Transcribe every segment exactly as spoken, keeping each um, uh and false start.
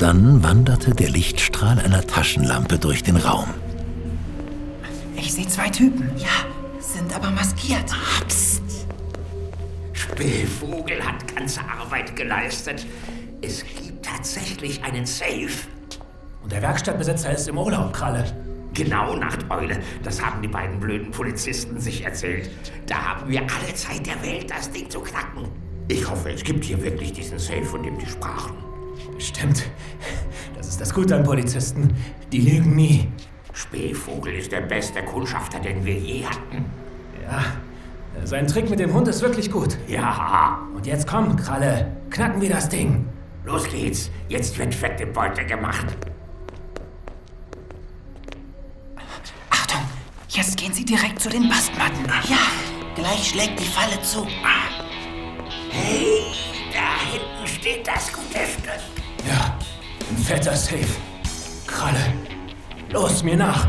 Dann wanderte der Lichtstrahl einer Taschenlampe durch den Raum. Ich sehe zwei Typen. Ja, sind aber maskiert. Ah, psst. Spähvogel hat ganze Arbeit geleistet. Es gibt tatsächlich einen Safe. Und der Werkstattbesitzer ist im Urlaub, Kralle. Genau, Nachteule. Das haben die beiden blöden Polizisten sich erzählt. Da haben wir alle Zeit der Welt, das Ding zu knacken. Ich hoffe, es gibt hier wirklich diesen Safe, von dem die sprachen. Stimmt. Das ist das Gute an Polizisten. Die lügen nie. Spähvogel ist der beste Kundschafter, den wir je hatten. Ja, sein Trick mit dem Hund ist wirklich gut. Ja. Und jetzt komm, Kralle. Knacken wir das Ding. Los geht's. Jetzt wird fette Beute gemacht. Achtung, jetzt gehen Sie direkt zu den Bastmatten. Ja, gleich schlägt die Falle zu. Hey, da hinten steht das gute Stück. Ja, ein fetter Safe. Kralle, los, mir nach.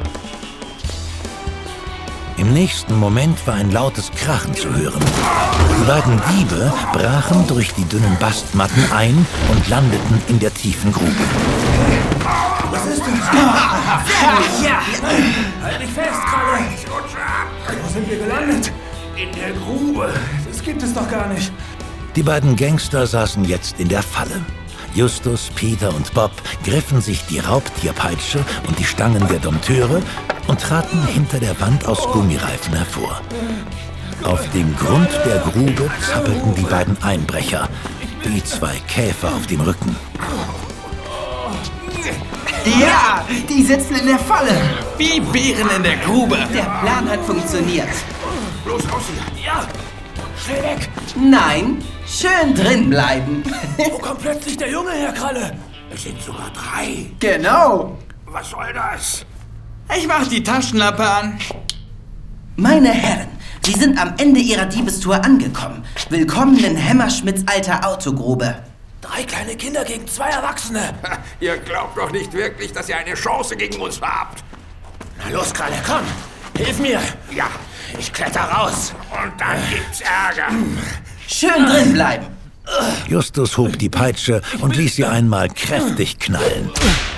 Im nächsten Moment war ein lautes Krachen zu hören. Die beiden Diebe brachen durch die dünnen Bastmatten ein und landeten in der tiefen Grube. Was ist das? Ja! Halt dich fest, Kralle! Wo sind wir gelandet? In der Grube. Das gibt es doch gar nicht. Die beiden Gangster saßen jetzt in der Falle. Justus, Peter und Bob griffen sich die Raubtierpeitsche und die Stangen der Dompteure und traten hinter der Wand aus Gummireifen hervor. Auf dem Grund der Grube zappelten die beiden Einbrecher, wie zwei Käfer auf dem Rücken. Ja, die sitzen in der Falle. Wie Bären in der Grube. Der Plan hat funktioniert. Los, raus hier. Ja, schnell weg. Nein, schön drin bleiben. Wo kommt plötzlich der Junge her, Kralle? Es sind sogar drei. Genau. Was soll das? Ich mach die Taschenlampe an. Meine Herren, Sie sind am Ende Ihrer Diebestour angekommen. Willkommen in Hammerschmidts alter Autogrube. Drei kleine Kinder gegen zwei Erwachsene. Ihr glaubt doch nicht wirklich, dass ihr eine Chance gegen uns habt. Na los, Kralle, komm. Hilf mir. Ja. Ich kletter raus. Und dann gibt's Ärger. Schön drin bleiben. Justus hob die Peitsche und ließ sie einmal kräftig knallen.